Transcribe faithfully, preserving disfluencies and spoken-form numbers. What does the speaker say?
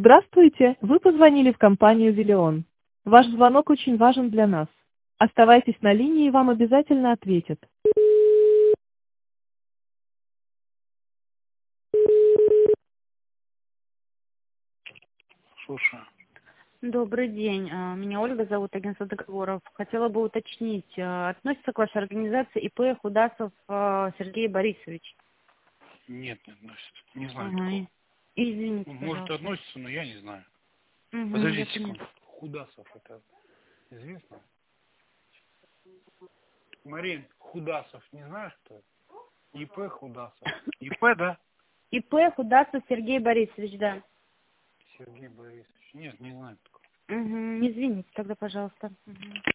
Здравствуйте, вы позвонили в компанию «Виллион». Ваш звонок очень важен для нас. Оставайтесь на линии, вам обязательно ответят. Слушаю. Добрый день. А, Меня Ольга зовут, агентство договоров. Хотела бы уточнить, а, относится к вашей организации ИП Худасов а, Сергей Борисович? Нет, не относится. Не знаю Ага. такого. Извините, Ну, может, пожалуйста. относится, но я не знаю. Угу, я Подождите поняла. секунду. Худасов, это известно? Марин, Худасов, не знаешь кто это? ИП Худасов. ИП, да? ИП Худасов Сергей Борисович, да. Сергей Борисович. Нет, не знаю такого. Угу, извините тогда, пожалуйста. Мгм.